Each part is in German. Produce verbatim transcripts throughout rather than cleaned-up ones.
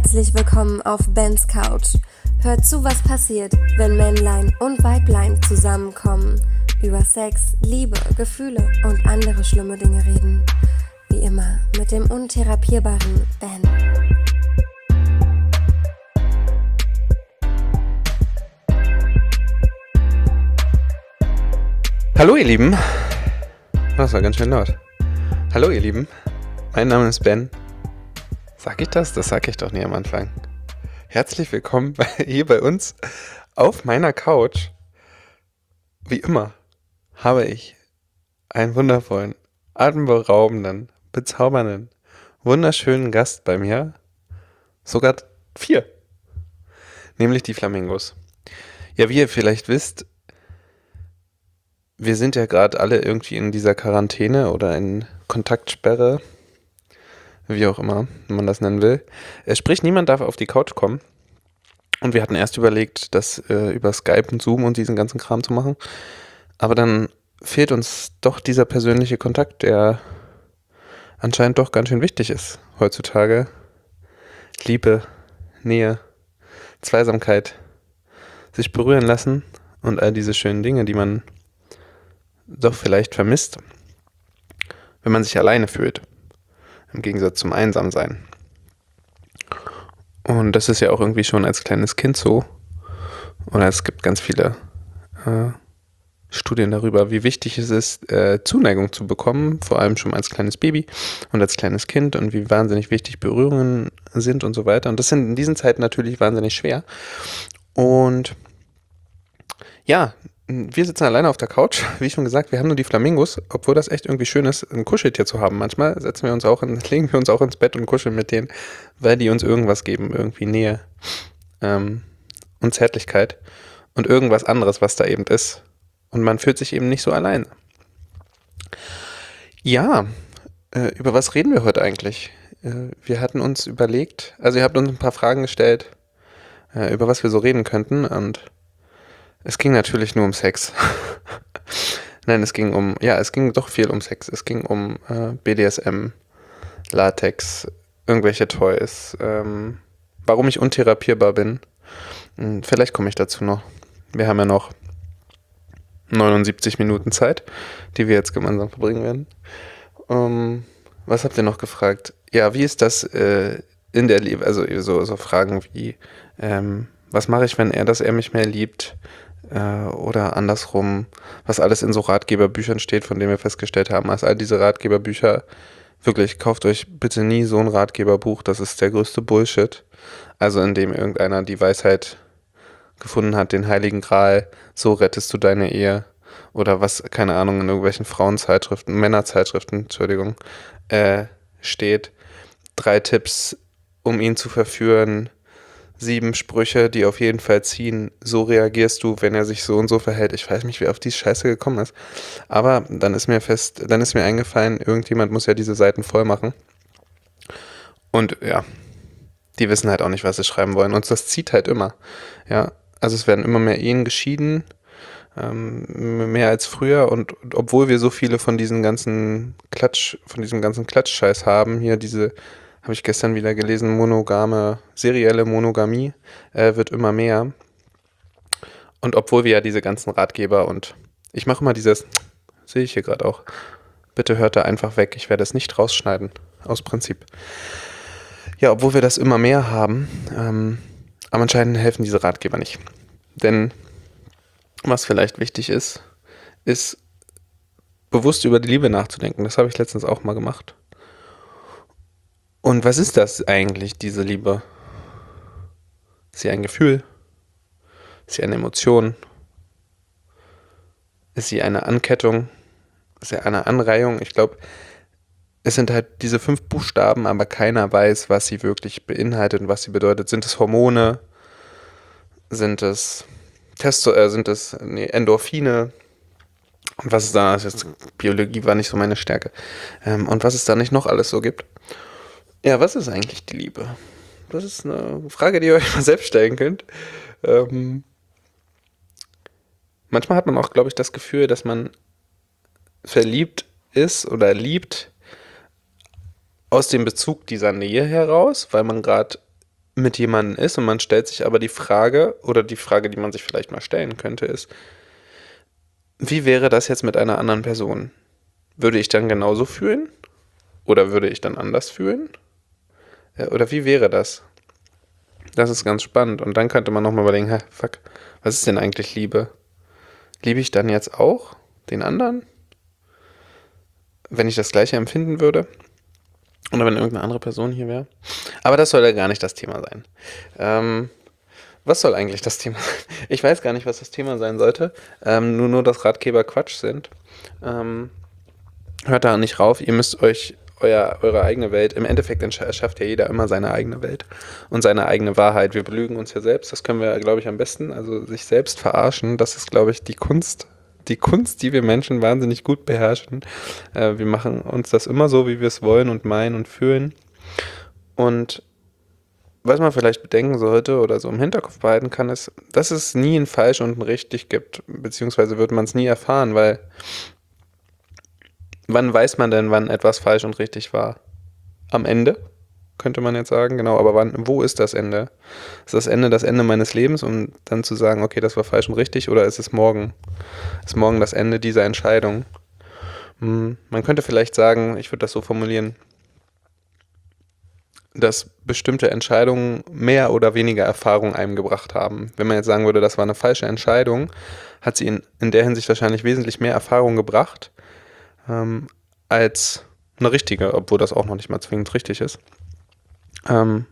Herzlich willkommen auf Bens Couch. Hört zu, was passiert, wenn Männlein und Weiblein zusammenkommen, über Sex, Liebe, Gefühle und andere schlimme Dinge reden. Wie immer mit dem untherapierbaren Ben. Hallo ihr Lieben. Das war ganz schön laut. Hallo ihr Lieben. Mein Name ist Ben. Sag ich das? Das sag ich doch nie am Anfang. Herzlich willkommen bei, hier bei uns auf meiner Couch. Wie immer habe ich einen wundervollen, atemberaubenden, bezaubernden, wunderschönen Gast bei mir. Sogar vier. Nämlich die Flamingos. Ja, wie ihr vielleicht wisst, wir sind ja gerade alle irgendwie in dieser Quarantäne oder in Kontaktsperre, wie auch immer man das nennen will. Äh, sprich, niemand darf auf die Couch kommen. Und wir hatten erst überlegt, das äh, über Skype und Zoom und diesen ganzen Kram zu machen. Aber dann fehlt uns doch dieser persönliche Kontakt, der anscheinend doch ganz schön wichtig ist heutzutage. Liebe, Nähe, Zweisamkeit, sich berühren lassen und all diese schönen Dinge, die man doch vielleicht vermisst, wenn man sich alleine fühlt, im Gegensatz zum Einsamsein. Und das ist ja auch irgendwie schon als kleines Kind so. Oder es gibt ganz viele äh, Studien darüber, wie wichtig es ist, äh, Zuneigung zu bekommen, vor allem schon als kleines Baby und als kleines Kind und wie wahnsinnig wichtig Berührungen sind und so weiter. Und das sind in diesen Zeiten natürlich wahnsinnig schwer. Und ja, wir sitzen alleine auf der Couch, wie schon gesagt, wir haben nur die Flamingos, obwohl das echt irgendwie schön ist, ein Kuscheltier zu haben. Manchmal setzen wir uns auch in, legen wir uns auch ins Bett und kuscheln mit denen, weil die uns irgendwas geben, irgendwie Nähe ähm, und Zärtlichkeit und irgendwas anderes, was da eben ist. Und man fühlt sich eben nicht so allein. Ja, äh, über was reden wir heute eigentlich? Äh, wir hatten uns überlegt, also ihr habt uns ein paar Fragen gestellt, äh, über was wir so reden könnten und es ging natürlich nur um Sex. Nein, es ging um, ja, es ging doch viel um Sex. Es ging um äh, B D S M, Latex, irgendwelche Toys, ähm, warum ich untherapierbar bin. Hm, vielleicht komme ich dazu noch. Wir haben ja noch neunundsiebzig Minuten Zeit, die wir jetzt gemeinsam verbringen werden. Ähm, was habt ihr noch gefragt? Ja, wie ist das äh, in der Liebe? Also so, so Fragen wie, ähm, was mache ich, wenn er, dass er mich mehr liebt? Oder andersrum, was alles in so Ratgeberbüchern steht, von denen wir festgestellt haben, als all diese Ratgeberbücher, wirklich, kauft euch bitte nie so ein Ratgeberbuch, das ist der größte Bullshit. Also in dem irgendeiner die Weisheit gefunden hat, den Heiligen Gral, so rettest du deine Ehe. Oder was, keine Ahnung, in irgendwelchen Frauenzeitschriften, Männerzeitschriften, Entschuldigung, äh, steht. Drei Tipps, um ihn zu verführen. Sieben Sprüche, die auf jeden Fall ziehen. So reagierst du, wenn er sich so und so verhält. Ich weiß nicht, wer auf die Scheiße gekommen ist. Aber dann ist mir fest, dann ist mir eingefallen, irgendjemand muss ja diese Seiten voll machen. Und ja, die wissen halt auch nicht, was sie schreiben wollen. Und das zieht halt immer. Ja, also es werden immer mehr Ehen geschieden, ähm, mehr als früher. Und, und obwohl wir so viele von diesen ganzen Klatsch, von diesem ganzen Klatschscheiß haben, hier diese habe ich gestern wieder gelesen, monogame, serielle Monogamie äh, wird immer mehr. Und obwohl wir ja diese ganzen Ratgeber und ich mache immer dieses, sehe ich hier gerade auch, bitte hört da einfach weg, ich werde es nicht rausschneiden, aus Prinzip. Ja, obwohl wir das immer mehr haben, ähm, aber anscheinend helfen diese Ratgeber nicht. Denn was vielleicht wichtig ist, ist bewusst über die Liebe nachzudenken. Das habe ich letztens auch mal gemacht. Und was ist das eigentlich, diese Liebe? Ist sie ein Gefühl? Ist sie eine Emotion? Ist sie eine Ankettung? Ist sie eine Anreihung? Ich glaube, es sind halt diese fünf Buchstaben, aber keiner weiß, was sie wirklich beinhaltet und was sie bedeutet. Sind es Hormone? Sind es Testo, äh, sind es nee, Endorphine? Und was es da ist, Biologie war nicht so meine Stärke. Ähm, und was es da nicht noch alles so gibt. Ja, was ist eigentlich die Liebe? Das ist eine Frage, die ihr euch mal selbst stellen könnt. Ähm, manchmal hat man auch, glaube ich, das Gefühl, dass man verliebt ist oder liebt aus dem Bezug dieser Nähe heraus, weil man gerade mit jemandem ist und man stellt sich aber die Frage, oder die Frage, die man sich vielleicht mal stellen könnte, ist, wie wäre das jetzt mit einer anderen Person? Würde ich dann genauso fühlen? Oder würde ich dann anders fühlen? Oder wie wäre das? Das ist ganz spannend. Und dann könnte man nochmal überlegen, hä, fuck, was ist denn eigentlich Liebe? Liebe ich dann jetzt auch den anderen? Wenn ich das Gleiche empfinden würde? Oder wenn irgendeine andere Person hier wäre? Aber das soll ja gar nicht das Thema sein. Ähm, was soll eigentlich das Thema sein? Ich weiß gar nicht, was das Thema sein sollte. Ähm, nur, nur, dass Ratgeber Quatsch sind. Ähm, hört da nicht rauf. Ihr müsst euch euer, eure eigene Welt, im Endeffekt erschafft ja jeder immer seine eigene Welt und seine eigene Wahrheit. Wir belügen uns ja selbst. Das können wir, glaube ich, am besten. Also sich selbst verarschen, das ist, glaube ich, die Kunst. Die Kunst, die wir Menschen wahnsinnig gut beherrschen. Äh, wir machen uns das immer so, wie wir es wollen und meinen und fühlen. Und was man vielleicht bedenken sollte oder so im Hinterkopf behalten kann, ist, dass es nie ein Falsch und ein Richtig gibt. Beziehungsweise wird man es nie erfahren, weil wann weiß man denn, wann etwas falsch und richtig war? Am Ende, könnte man jetzt sagen, genau, aber wann, wo ist das Ende? Ist das Ende das Ende meines Lebens, um dann zu sagen, okay, das war falsch und richtig, oder ist es morgen? Ist morgen das Ende dieser Entscheidung? Hm, man könnte vielleicht sagen, ich würde das so formulieren, dass bestimmte Entscheidungen mehr oder weniger Erfahrung einem gebracht haben. Wenn man jetzt sagen würde, das war eine falsche Entscheidung, hat sie in, in der Hinsicht wahrscheinlich wesentlich mehr Erfahrung gebracht, ähm, als eine richtige, obwohl das auch noch nicht mal zwingend richtig ist. Ähm,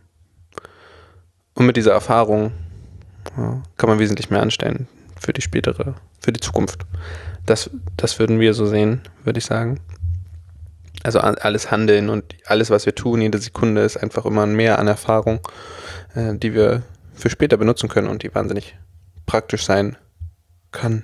und mit dieser Erfahrung ja, kann man wesentlich mehr anstellen für die spätere, für die Zukunft. Das, das würden wir so sehen, würde ich sagen. Also alles Handeln und alles, was wir tun, jede Sekunde ist einfach immer mehr an Erfahrung, äh, die wir für später benutzen können und die wahnsinnig praktisch sein kann.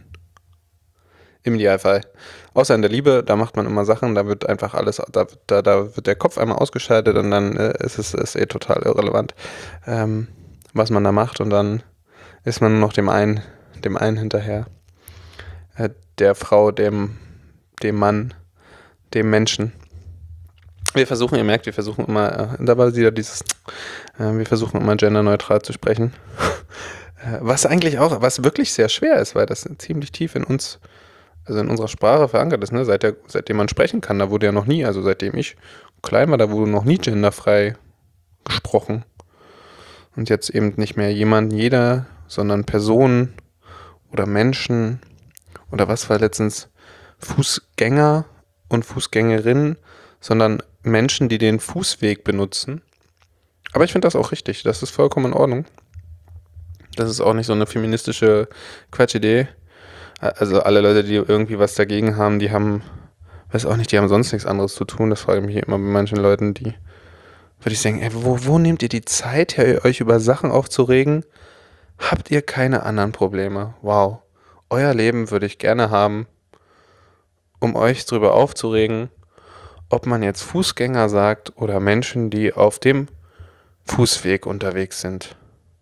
Im Idealfall. Außer in der Liebe, da macht man immer Sachen, da wird einfach alles, da, da, da wird der Kopf einmal ausgeschaltet und dann äh, ist es ist eh total irrelevant, ähm, was man da macht, und dann ist man nur noch dem einen, dem einen hinterher. Äh, der Frau, dem, dem Mann, dem Menschen. Wir versuchen, ihr merkt, wir versuchen immer, äh, da war wieder dieses, äh, wir versuchen immer genderneutral zu sprechen. äh, was eigentlich auch, was wirklich sehr schwer ist, weil das ziemlich tief in uns, also in unserer Sprache verankert ist, ne? Seit der, seitdem man sprechen kann, da wurde ja noch nie, also seitdem ich klein war, da wurde noch nie genderfrei gesprochen. Und jetzt eben nicht mehr jemand, jeder, sondern Personen oder Menschen oder was war letztens, Fußgänger und Fußgängerinnen, sondern Menschen, die den Fußweg benutzen. Aber ich finde das auch richtig, das ist vollkommen in Ordnung. Das ist auch nicht so eine feministische Quatschidee. Also alle Leute, die irgendwie was dagegen haben, die haben, weiß auch nicht, die haben sonst nichts anderes zu tun. Das frage ich mich immer bei manchen Leuten, die, würde ich sagen, ey, wo, wo nehmt ihr die Zeit her, euch über Sachen aufzuregen? Habt ihr keine anderen Probleme? Wow. Euer Leben würde ich gerne haben, um euch drüber aufzuregen, ob man jetzt Fußgänger sagt oder Menschen, die auf dem Fußweg unterwegs sind.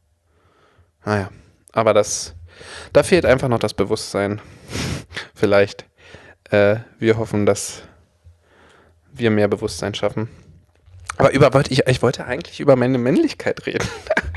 Naja, aber das, da fehlt einfach noch das Bewusstsein. Vielleicht. Äh, wir hoffen, dass wir mehr Bewusstsein schaffen. Aber über, ich, ich wollte eigentlich über meine Männlichkeit reden.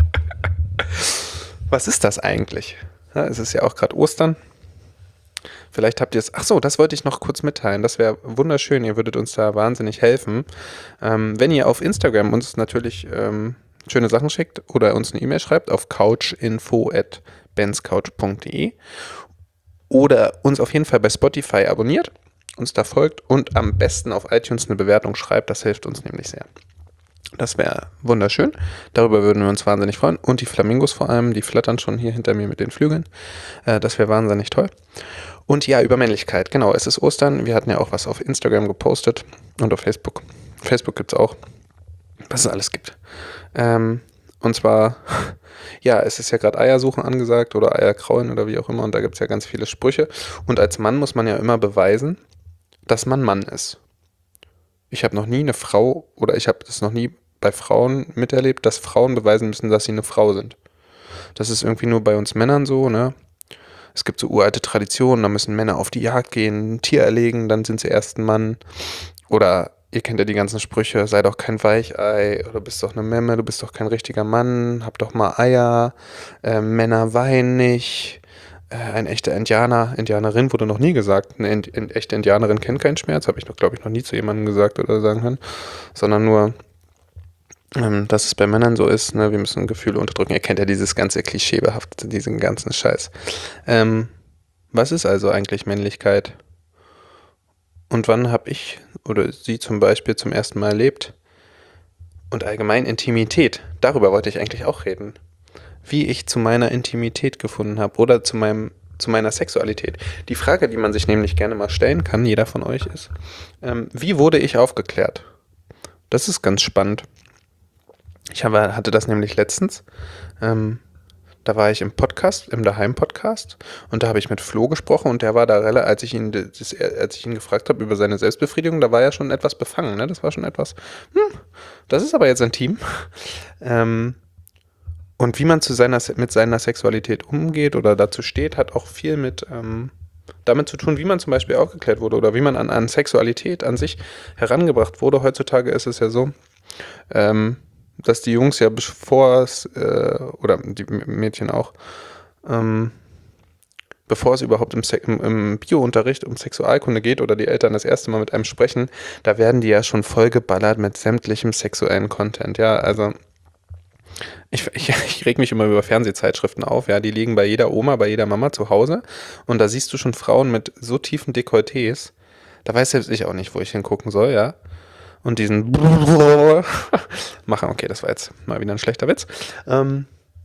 Was ist das eigentlich? Ja, es ist ja auch gerade Ostern. Vielleicht habt ihr es, ach so, das wollte ich noch kurz mitteilen, das wäre wunderschön, ihr würdet uns da wahnsinnig helfen, ähm, wenn ihr auf Instagram uns natürlich ähm, schöne Sachen schickt oder uns eine E-Mail schreibt auf couchinfo at benscouch punkt de oder uns auf jeden Fall bei Spotify abonniert, uns da folgt und am besten auf iTunes eine Bewertung schreibt, das hilft uns nämlich sehr. Das wäre wunderschön, darüber würden wir uns wahnsinnig freuen, und die Flamingos vor allem, die flattern schon hier hinter mir mit den Flügeln, äh, das wäre wahnsinnig toll. Und ja, über Männlichkeit, genau, es ist Ostern, wir hatten ja auch was auf Instagram gepostet und auf Facebook. Facebook gibt es auch, was es alles gibt. Ähm, und zwar, ja, es ist ja gerade Eiersuchen angesagt oder Eierkraulen oder wie auch immer, und da gibt es ja ganz viele Sprüche. Und als Mann muss man ja immer beweisen, dass man Mann ist. Ich habe noch nie eine Frau, oder ich habe das noch nie bei Frauen miterlebt, dass Frauen beweisen müssen, dass sie eine Frau sind. Das ist irgendwie nur bei uns Männern so, ne? Es gibt so uralte Traditionen, da müssen Männer auf die Jagd gehen, ein Tier erlegen, dann sind sie erst ein Mann. Oder ihr kennt ja die ganzen Sprüche, sei doch kein Weichei oder bist doch eine Memme, du bist doch kein richtiger Mann, hab doch mal Eier, äh, Männer weinen nicht, äh, ein echter Indianer, Indianerin wurde noch nie gesagt, eine Ind- in, echte Indianerin kennt keinen Schmerz, habe ich noch, glaube ich, noch nie zu jemandem gesagt oder sagen können, sondern nur, ähm, dass es bei Männern so ist, ne, wir müssen Gefühle unterdrücken, ihr kennt ja dieses ganze Klischeebehafte, diesen ganzen Scheiß. Ähm, was ist also eigentlich Männlichkeit? Und wann habe ich oder sie zum Beispiel zum ersten Mal erlebt? Und allgemein Intimität. Darüber wollte ich eigentlich auch reden. Wie ich zu meiner Intimität gefunden habe oder zu meinem, zu meiner Sexualität. Die Frage, die man sich nämlich gerne mal stellen kann, jeder von euch ist, ähm, wie wurde ich aufgeklärt? Das ist ganz spannend. Ich habe, hatte das nämlich letztens. Ähm, Da war ich im Podcast, im Daheim-Podcast und da habe ich mit Flo gesprochen und der war da relativ, als ich ihn, das, als ich ihn gefragt habe über seine Selbstbefriedigung, da war er schon etwas befangen, ne? Das war schon etwas, hm, das ist aber jetzt intim. Ähm, und wie man zu seiner, mit seiner Sexualität umgeht oder dazu steht, hat auch viel mit ähm, damit zu tun, wie man zum Beispiel aufgeklärt wurde oder wie man an, an Sexualität an sich herangebracht wurde. Heutzutage ist es ja so, ähm, dass die Jungs ja bevor es, äh, oder die Mädchen auch, ähm, bevor es überhaupt im, Se- im, im Bio-Unterricht um Sexualkunde geht oder die Eltern das erste Mal mit einem sprechen, da werden die ja schon vollgeballert mit sämtlichem sexuellen Content. Ja, also ich, ich, ich reg mich immer über Fernsehzeitschriften auf, ja, die liegen bei jeder Oma, bei jeder Mama zu Hause und da siehst du schon Frauen mit so tiefen Dekolletés, da weiß selbst ich auch nicht, wo ich hingucken soll, ja. Und diesen machen, okay, das war jetzt mal wieder ein schlechter Witz. Ähm,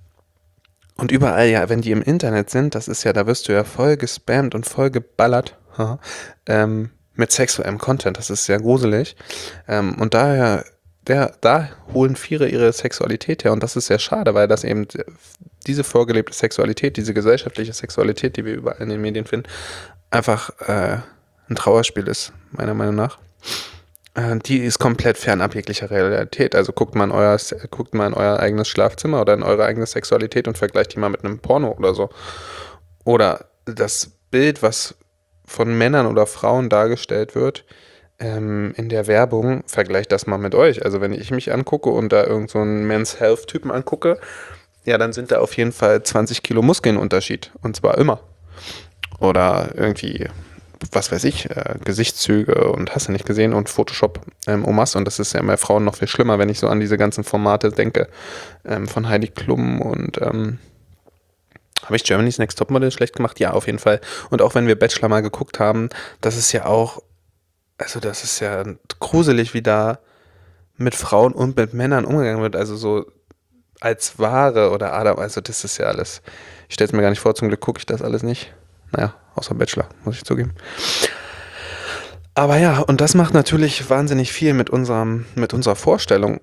und überall, ja, wenn die im Internet sind, das ist ja, da wirst du ja voll gespammt und voll geballert haha, ähm, mit sexuellem Content. Das ist sehr gruselig. Ähm, und daher, der, da holen viele ihre Sexualität her. Und das ist sehr schade, weil das eben diese vorgelebte Sexualität, diese gesellschaftliche Sexualität, die wir überall in den Medien finden, einfach äh, ein Trauerspiel ist, meiner Meinung nach. Die ist komplett fernab jeglicher Realität. Also guckt mal, in euer, guckt mal in euer eigenes Schlafzimmer oder in eure eigene Sexualität und vergleicht die mal mit einem Porno oder so. Oder das Bild, was von Männern oder Frauen dargestellt wird ähm, in der Werbung, vergleicht das mal mit euch. Also wenn ich mich angucke und da irgend so einen Men's Health-Typen angucke, ja, dann sind da auf jeden Fall zwanzig Kilo Muskeln Unterschied. Und zwar immer. Oder irgendwie, was weiß ich, äh, Gesichtszüge und hast du nicht gesehen und Photoshop ähm, en masse. Und das ist ja bei Frauen noch viel schlimmer, wenn ich so an diese ganzen Formate denke, ähm, von Heidi Klum und ähm, habe ich Germany's Next Topmodel schlecht gemacht? Ja, auf jeden Fall. Und auch wenn wir Bachelor mal geguckt haben, das ist ja auch, also das ist ja gruselig, wie da mit Frauen und mit Männern umgegangen wird, also so als Ware oder Adam, also das ist ja alles, ich stelle es mir gar nicht vor, zum Glück gucke ich das alles nicht. Naja, außer Bachelor, muss ich zugeben. Aber ja, und das macht natürlich wahnsinnig viel mit unserem, mit unserer Vorstellung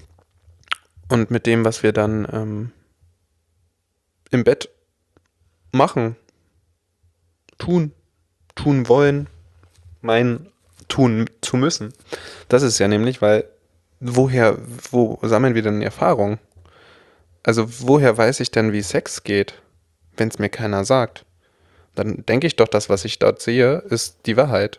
und mit dem, was wir dann ähm, im Bett machen, tun, tun wollen, meinen, tun zu müssen. Das ist ja nämlich, weil woher, wo sammeln wir denn Erfahrung? Also woher weiß ich denn, wie Sex geht, wenn es mir keiner sagt? Dann denke ich doch, das, was ich dort sehe, ist die Wahrheit.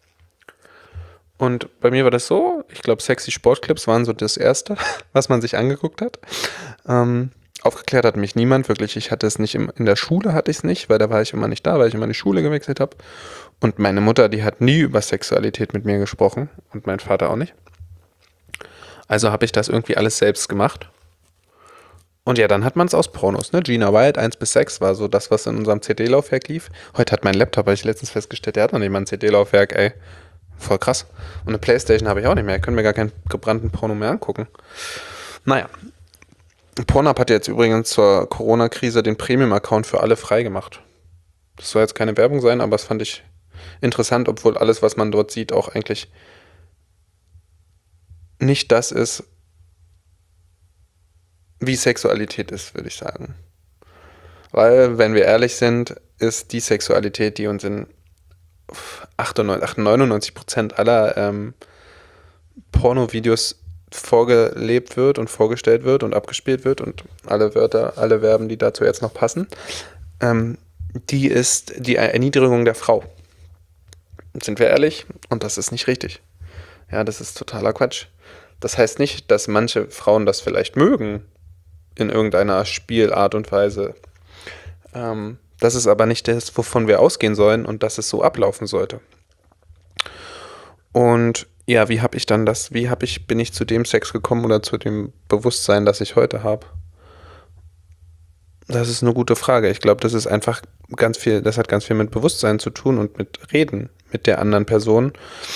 Und bei mir war das so, ich glaube, sexy Sportclips waren so das Erste, was man sich angeguckt hat. Ähm, aufgeklärt hat mich niemand, wirklich. Ich hatte es nicht, im, in der Schule hatte ich es nicht, weil da war ich immer nicht da, weil ich immer in die Schule gewechselt habe. Und meine Mutter, die hat nie über Sexualität mit mir gesprochen und mein Vater auch nicht. Also habe ich das irgendwie alles selbst gemacht. Und ja, dann hat man es aus Pornos, ne? Gina Wild, eins bis sechs war so das, was in unserem C D-Laufwerk lief. Heute hat mein Laptop, habe ich letztens festgestellt, der hat noch nicht mal ein C D-Laufwerk, ey. Voll krass. Und eine Playstation habe ich auch nicht mehr. Ich kann mir gar keinen gebrannten Porno mehr angucken. Naja. Pornhub hat jetzt übrigens zur Corona-Krise den Premium-Account für alle freigemacht. Das soll jetzt keine Werbung sein, aber das fand ich interessant, obwohl alles, was man dort sieht, auch eigentlich nicht das ist, wie Sexualität ist, würde ich sagen. Weil, wenn wir ehrlich sind, ist die Sexualität, die uns in neunundneunzig Prozent aller ähm, Porno-Videos vorgelebt wird und vorgestellt wird und abgespielt wird und alle Wörter, alle Verben, die dazu jetzt noch passen, ähm, die ist die Erniedrigung der Frau. Sind wir ehrlich? Und das ist nicht richtig. Ja, das ist totaler Quatsch. Das heißt nicht, dass manche Frauen das vielleicht mögen, in irgendeiner Spielart und Weise. Ähm, das ist aber nicht das, wovon wir ausgehen sollen und dass es so ablaufen sollte. Und ja, wie habe ich dann das, wie habe ich, bin ich zu dem Sex gekommen oder zu dem Bewusstsein, das ich heute habe? Das ist eine gute Frage. Ich glaube, das ist einfach ganz viel, das hat ganz viel mit Bewusstsein zu tun und mit Reden mit der anderen Person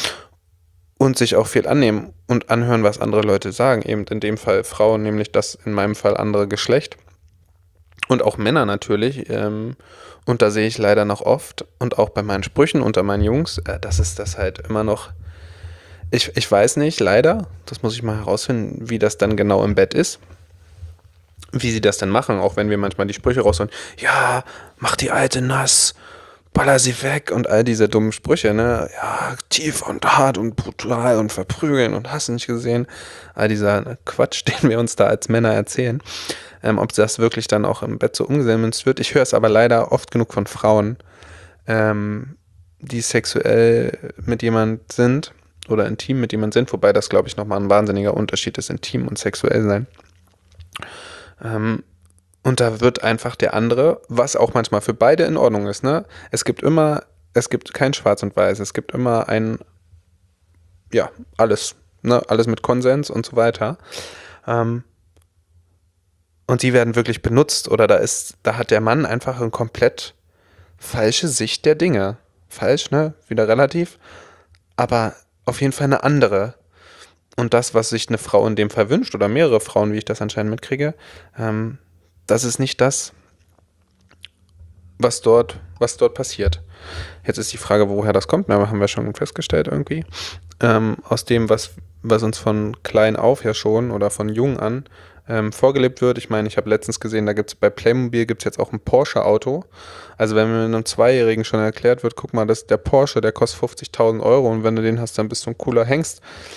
und sich auch viel annehmen und anhören, was andere Leute sagen. Eben in dem Fall Frauen, nämlich das in meinem Fall andere Geschlecht. Und auch Männer natürlich. Ähm, und da sehe ich leider noch oft und auch bei meinen Sprüchen unter meinen Jungs, äh, dass es das halt immer noch. Ich, ich weiß nicht, leider, das muss ich mal herausfinden, wie das dann genau im Bett ist. Wie sie das denn machen, auch wenn wir manchmal die Sprüche rausholen. Ja, mach die Alte nass, baller sie weg und all diese dummen Sprüche, ne? Ja, tief und hart und brutal und verprügeln und hast du nicht gesehen. All dieser Quatsch, den wir uns da als Männer erzählen. Ähm, ob das wirklich dann auch im Bett so umgesetzt wird. Ich höre es aber leider oft genug von Frauen, ähm, die sexuell mit jemand sind oder intim mit jemand sind, wobei das, glaube ich, nochmal ein wahnsinniger Unterschied ist, intim und sexuell sein. Ähm, und da wird einfach der andere, was auch manchmal für beide in Ordnung ist, ne? Es gibt immer, es gibt kein Schwarz und Weiß, es gibt immer ein, ja, alles, ne? Alles mit Konsens und so weiter. Ähm, und die werden wirklich benutzt oder da ist, da hat der Mann einfach eine komplett falsche Sicht der Dinge. Falsch, ne? Wieder relativ. Aber auf jeden Fall eine andere. Und das, was sich eine Frau in dem Fall wünscht, oder mehrere Frauen, wie ich das anscheinend mitkriege, ähm, das ist nicht das, was dort, was dort passiert. Jetzt ist die Frage, woher das kommt, aber haben wir schon festgestellt irgendwie. Ähm, aus dem, was, was uns von klein auf ja schon oder von jung an ähm, vorgelebt wird. Ich meine, ich habe letztens gesehen, da gibt es bei Playmobil gibt es jetzt auch ein Porsche-Auto. Also wenn mir einem Zweijährigen schon erklärt wird, guck mal, das ist der Porsche, der kostet fünfzigtausend Euro und wenn du den hast, dann bist du ein cooler Hengst.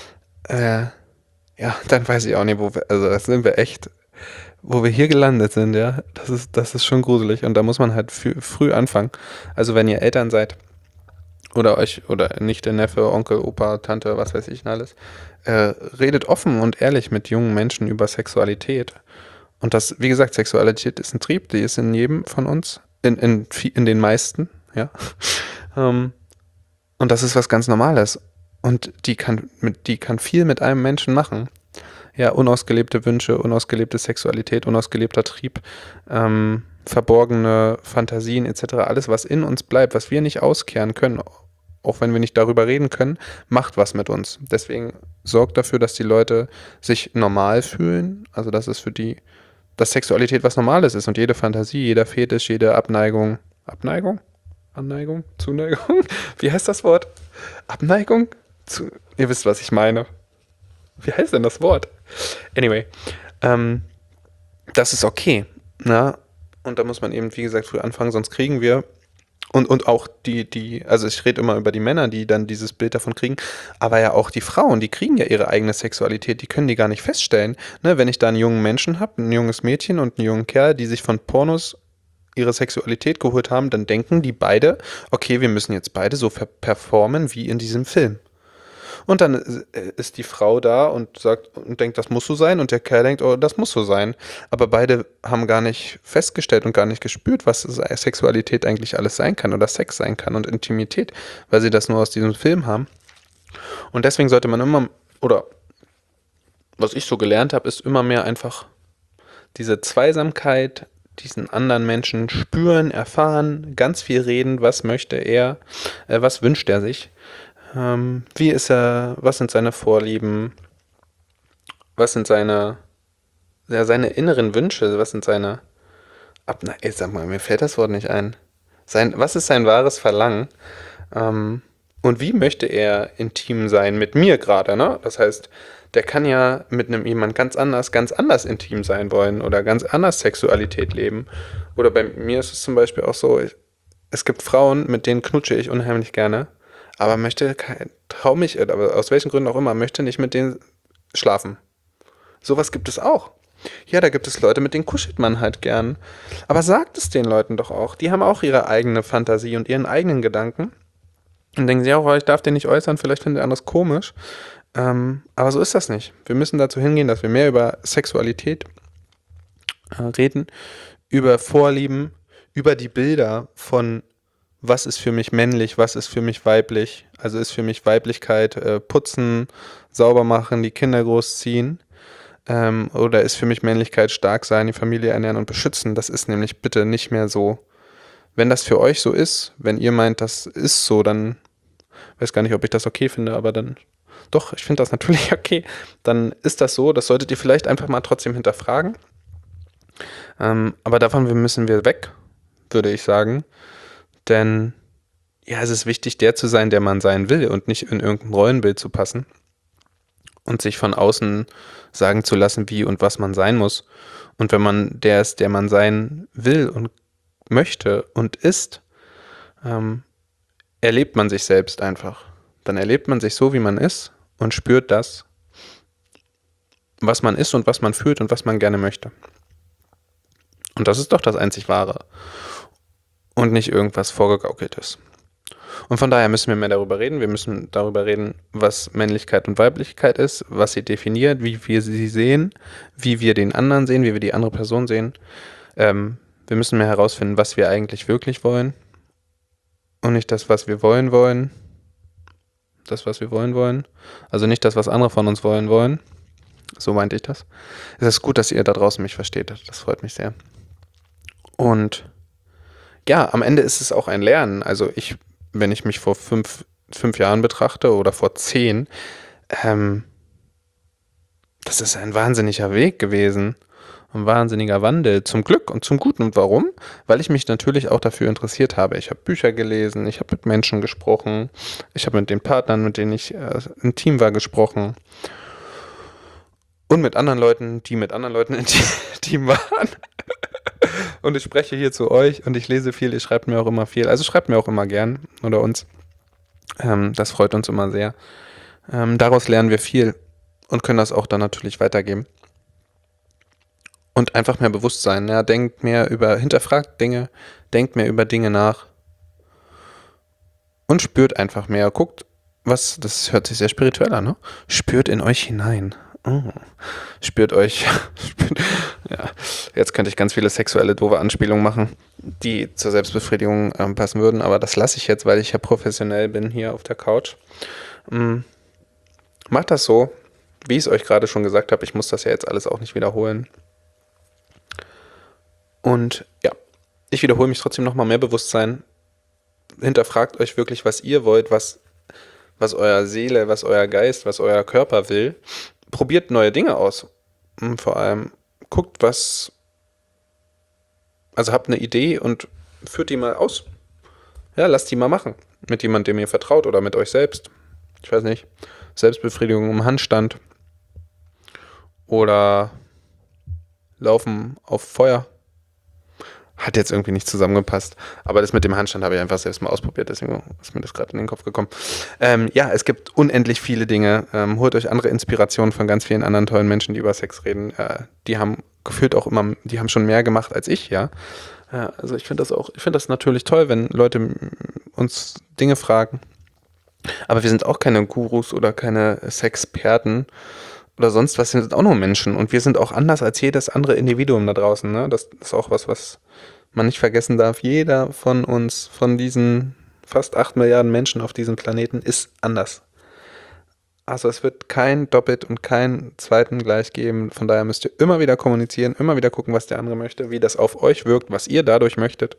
Äh, ja, dann weiß ich auch nicht, wo wir, also das sind wir echt, wo wir hier gelandet sind, ja. Das ist, das ist schon gruselig und da muss man halt früh, früh anfangen. Also wenn ihr Eltern seid oder euch, oder Nichte, Neffe, Onkel, Opa, Tante, was weiß ich und alles, äh, redet offen und ehrlich mit jungen Menschen über Sexualität. Und das, wie gesagt, Sexualität ist ein Trieb, die ist in jedem von uns, in, in, in den meisten, ja. um, und das ist was ganz Normales. Und die kann, mit, die kann viel mit einem Menschen machen. Ja, unausgelebte Wünsche, unausgelebte Sexualität, unausgelebter Trieb, ähm, verborgene Fantasien et cetera. Alles, was in uns bleibt, was wir nicht auskehren können, auch wenn wir nicht darüber reden können, macht was mit uns. Deswegen sorgt dafür, dass die Leute sich normal fühlen. Also, dass es für die, dass Sexualität was Normales ist und jede Fantasie, jeder Fetisch, jede Abneigung. Abneigung? Anneigung? Zuneigung? Wie heißt das Wort? Abneigung? Zu, ihr wisst, was ich meine. Wie heißt denn das Wort? Anyway, ähm, das ist okay. Na? Und da muss man eben, wie gesagt, früh anfangen, sonst kriegen wir und, und auch die, die, also ich rede immer über die Männer, die dann dieses Bild davon kriegen, aber ja auch die Frauen, die kriegen ja ihre eigene Sexualität, die können die gar nicht feststellen. Ne? Wenn ich da einen jungen Menschen habe, ein junges Mädchen und einen jungen Kerl, die sich von Pornos ihre Sexualität geholt haben, dann denken die beide, okay, wir müssen jetzt beide so performen wie in diesem Film. Und dann ist die Frau da und sagt und denkt, das muss so sein, und der Kerl denkt, oh, das muss so sein. Aber beide haben gar nicht festgestellt und gar nicht gespürt, was Sexualität eigentlich alles sein kann oder Sex sein kann und Intimität, weil sie das nur aus diesem Film haben. Und deswegen sollte man immer, oder was ich so gelernt habe, ist immer mehr einfach diese Zweisamkeit, diesen anderen Menschen spüren, erfahren, ganz viel reden, was möchte er, äh, was wünscht er sich. Ähm, wie ist er, was sind seine Vorlieben, was sind seine, ja, seine inneren Wünsche, was sind seine, ab, na, ey, sag mal, mir fällt das Wort nicht ein. Sein, was ist sein wahres Verlangen? Ähm, und wie möchte er intim sein mit mir gerade, ne? Das heißt, der kann ja mit einem jemand ganz anders, ganz anders intim sein wollen oder ganz anders Sexualität leben. Oder bei mir ist es zum Beispiel auch so, ich, es gibt Frauen, mit denen knutsche ich unheimlich gerne, aber möchte, trau mich, aber aus welchen Gründen auch immer, möchte nicht mit denen schlafen. Sowas gibt es auch. Ja, da gibt es Leute, mit denen kuschelt man halt gern. Aber sagt es den Leuten doch auch. Die haben auch ihre eigene Fantasie und ihren eigenen Gedanken. Und denken sie auch, oh, ich darf den nicht äußern, vielleicht findet er anderes komisch. Ähm, aber so ist das nicht. Wir müssen dazu hingehen, dass wir mehr über Sexualität äh, reden, über Vorlieben, über die Bilder von was ist für mich männlich, was ist für mich weiblich. Also ist für mich Weiblichkeit äh, putzen, sauber machen, die Kinder großziehen. Ähm, oder ist für mich Männlichkeit stark sein, die Familie ernähren und beschützen. Das ist nämlich bitte nicht mehr so. Wenn das für euch so ist, wenn ihr meint, das ist so, dann weiß gar nicht, ob ich das okay finde, aber dann doch, ich finde das natürlich okay. Dann ist das so, das solltet ihr vielleicht einfach mal trotzdem hinterfragen. Ähm, aber davon müssen wir weg, würde ich sagen. Denn ja, es ist wichtig, der zu sein, der man sein will und nicht in irgendein Rollenbild zu passen und sich von außen sagen zu lassen, wie und was man sein muss. Und wenn man der ist, der man sein will und möchte und ist, ähm, erlebt man sich selbst einfach. Dann erlebt man sich so, wie man ist und spürt das, was man ist und was man fühlt und was man gerne möchte. Und das ist doch das einzig Wahre. Und nicht irgendwas Vorgegaukeltes. Und von daher müssen wir mehr darüber reden. Wir müssen darüber reden, was Männlichkeit und Weiblichkeit ist, was sie definiert, wie wir sie sehen, wie wir den anderen sehen, wie wir die andere Person sehen. Ähm, wir müssen mehr herausfinden, was wir eigentlich wirklich wollen. Und nicht das, was wir wollen wollen. Das, was wir wollen wollen. Also nicht das, was andere von uns wollen wollen. So meinte ich das. Es ist gut, dass ihr da draußen mich versteht. Das freut mich sehr. Und ja, am Ende ist es auch ein Lernen. Also ich, wenn ich mich vor fünf, fünf Jahren betrachte oder vor zehn, ähm, das ist ein wahnsinniger Weg gewesen. Ein wahnsinniger Wandel, zum Glück und zum Guten. Und warum? Weil ich mich natürlich auch dafür interessiert habe. Ich habe Bücher gelesen, ich habe mit Menschen gesprochen, ich habe mit den Partnern, mit denen ich äh, intim war, gesprochen. Und mit anderen Leuten, die mit anderen Leuten intim waren. Und ich spreche hier zu euch und ich lese viel, ihr schreibt mir auch immer viel. Also schreibt mir auch immer gern oder uns. Ähm, das freut uns immer sehr. Ähm, daraus lernen wir viel und können das auch dann natürlich weitergeben. Und einfach mehr Bewusstsein. Ja, denkt mehr über, hinterfragt Dinge, denkt mehr über Dinge nach. Und spürt einfach mehr. Guckt, was, das hört sich sehr spirituell an, ne? Spürt in euch hinein. Oh. Spürt euch. Spürt, ja, jetzt könnte ich ganz viele sexuelle, doofe Anspielungen machen, die zur Selbstbefriedigung ähm, passen würden, aber das lasse ich jetzt, weil ich ja professionell bin hier auf der Couch. Ähm, macht das so, wie ich es euch gerade schon gesagt habe. Ich muss das ja jetzt alles auch nicht wiederholen. Und ja, ich wiederhole mich trotzdem nochmal, mehr Bewusstsein. Hinterfragt euch wirklich, was ihr wollt, was, was euer Seele, was euer Geist, was euer Körper will. Probiert neue Dinge aus. Und vor allem guckt, was, also habt eine Idee und führt die mal aus. Ja, lasst die mal machen. Mit jemandem, dem ihr vertraut oder mit euch selbst. Ich weiß nicht. Selbstbefriedigung im Handstand. Oder Laufen auf Feuer. Hat jetzt irgendwie nicht zusammengepasst. Aber das mit dem Handstand habe ich einfach selbst mal ausprobiert. Deswegen ist mir das gerade in den Kopf gekommen. Ähm, ja, es gibt unendlich viele Dinge. Ähm, holt euch andere Inspirationen von ganz vielen anderen tollen Menschen, die über Sex reden. Äh, die haben gefühlt auch immer, die haben schon mehr gemacht als ich, ja. Äh, also ich finde das auch, ich finde das natürlich toll, wenn Leute uns Dinge fragen. Aber wir sind auch keine Gurus oder keine Sexperten oder sonst was. Wir sind auch nur Menschen. Und wir sind auch anders als jedes andere Individuum da draußen. Ne? Das ist auch was, was man nicht vergessen darf. Jeder von uns, von diesen fast acht Milliarden Menschen auf diesem Planeten, ist anders. Also es wird kein Doppelt und keinen zweiten gleich geben. Von daher müsst ihr immer wieder kommunizieren, immer wieder gucken, was der andere möchte, wie das auf euch wirkt, was ihr dadurch möchtet.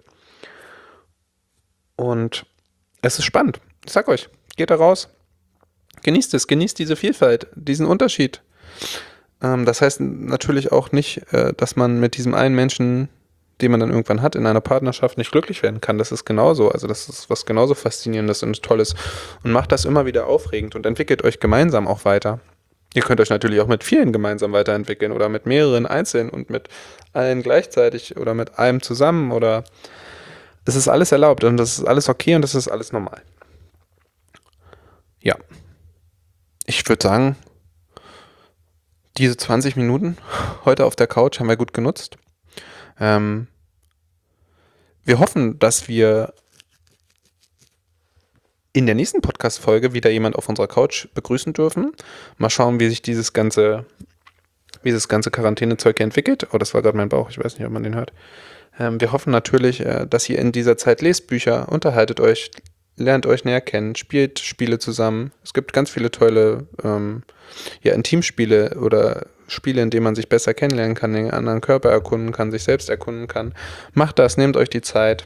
Und es ist spannend. Ich sag euch, geht da raus, genießt es, genießt diese Vielfalt, diesen Unterschied. Ähm, das heißt natürlich auch nicht, äh, dass man mit diesem einen Menschen, den man dann irgendwann hat, in einer Partnerschaft nicht glücklich werden kann. Das ist genauso. Also das ist was genauso Faszinierendes und Tolles. Und macht das immer wieder aufregend und entwickelt euch gemeinsam auch weiter. Ihr könnt euch natürlich auch mit vielen gemeinsam weiterentwickeln oder mit mehreren einzeln und mit allen gleichzeitig oder mit einem zusammen oder es ist alles erlaubt und das ist alles okay und das ist alles normal. Ja. Ich würde sagen, diese zwanzig Minuten heute auf der Couch haben wir gut genutzt. Ähm, wir hoffen, dass wir in der nächsten Podcast-Folge wieder jemand auf unserer Couch begrüßen dürfen. Mal schauen, wie sich dieses ganze, wie dieses ganze Quarantänezeug hier entwickelt. Oh, das war gerade mein Bauch, ich weiß nicht, ob man den hört. Ähm, wir hoffen natürlich, äh, dass ihr in dieser Zeit lest Bücher, unterhaltet euch, lernt euch näher kennen, spielt Spiele zusammen. Es gibt ganz viele tolle ähm, ja, Intimspiele oder Spiele, in denen man sich besser kennenlernen kann, den anderen Körper erkunden kann, sich selbst erkunden kann. Macht das, nehmt euch die Zeit.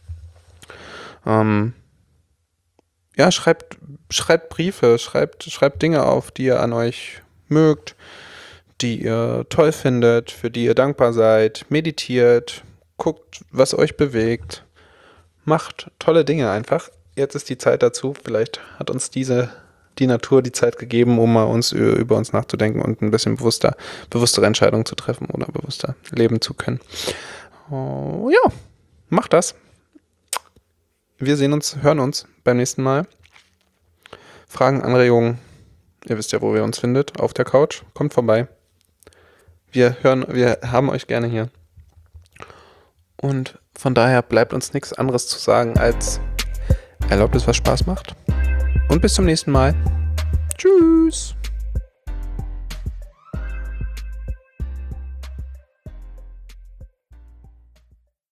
Ähm, ja, schreibt, schreibt Briefe, schreibt, schreibt Dinge auf, die ihr an euch mögt, die ihr toll findet, für die ihr dankbar seid. Meditiert, guckt, was euch bewegt. Macht tolle Dinge einfach. Jetzt ist die Zeit dazu. Vielleicht hat uns diese, die Natur die Zeit gegeben, um mal uns über uns nachzudenken und ein bisschen bewusster, bewusstere Entscheidungen zu treffen oder bewusster leben zu können. Oh, ja, macht das. Wir sehen uns, hören uns beim nächsten Mal. Fragen, Anregungen, ihr wisst ja, wo ihr uns findet, auf der Couch. Kommt vorbei. Wir hören, wir haben euch gerne hier. Und von daher bleibt uns nichts anderes zu sagen als erlaubt es, was Spaß macht. Und bis zum nächsten Mal. Tschüss.